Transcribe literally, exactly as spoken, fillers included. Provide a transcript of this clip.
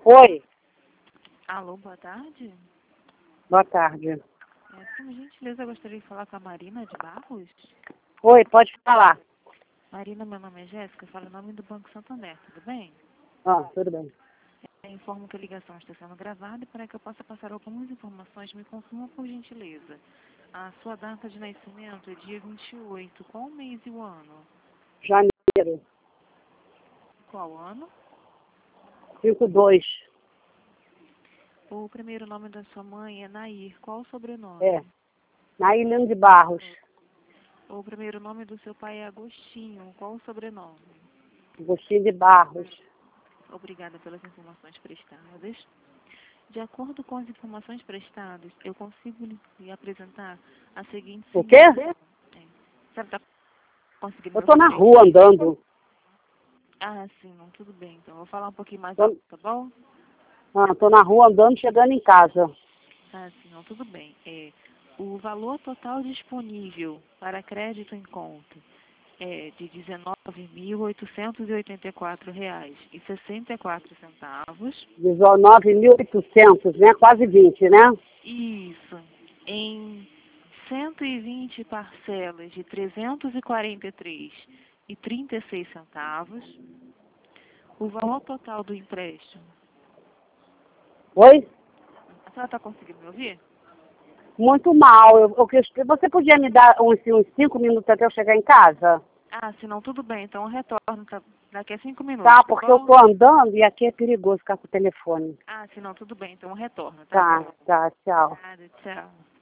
Oi, Alô, boa tarde. boa tarde. É, por gentileza, eu gostaria de falar com a Marina de Barros. Oi, pode falar. Marina, meu nome é Jéssica, falo em nome do Banco Santander, tudo bem? Ah, tudo bem. É, informo que a ligação está sendo gravada e para que eu possa passar algumas informações, me confirma por gentileza. A sua data de nascimento é dia vinte e oito, qual o mês e o ano? Janeiro, Qual ano? cinco dois. O primeiro nome da sua mãe é Nair, qual o sobrenome? É, na Ilha de Barros. O primeiro nome do seu pai é Agostinho, qual o sobrenome? Agostinho de Barros. Obrigada pelas informações prestadas. De acordo com as informações prestadas, eu consigo lhe apresentar a seguinte O quê? situação. É, Você está conseguindo Eu me tô ouvir na bem? rua andando. Ah, sim, não, tudo bem. Então, eu vou falar um pouquinho mais Tô, alto, tá bom? ah, tô na rua andando, chegando em casa. Ah, sim, não, tudo bem. É, o valor total disponível para crédito em conta é de dezenove mil oitocentos e oitenta e quatro reais e sessenta e quatro centavos. dezenove mil e oitocentos, né? Quase vinte, né? Isso. Em cento e vinte parcelas de trezentos e quarenta e três reais e trinta e seis centavos. O valor total do empréstimo. Oi? A senhora está conseguindo me ouvir? Muito mal. Eu, eu, quis- você podia me dar uns, uns cinco minutos até eu chegar em casa? Ah, se não, tudo bem. Então eu retorno tá? Daqui a cinco minutos, Tá, tá porque eu bom? tô andando e aqui é perigoso ficar com o telefone. Ah, se não, tudo bem. Então eu retorno, tá Tá, bom? tá, tchau. Nada, tchau.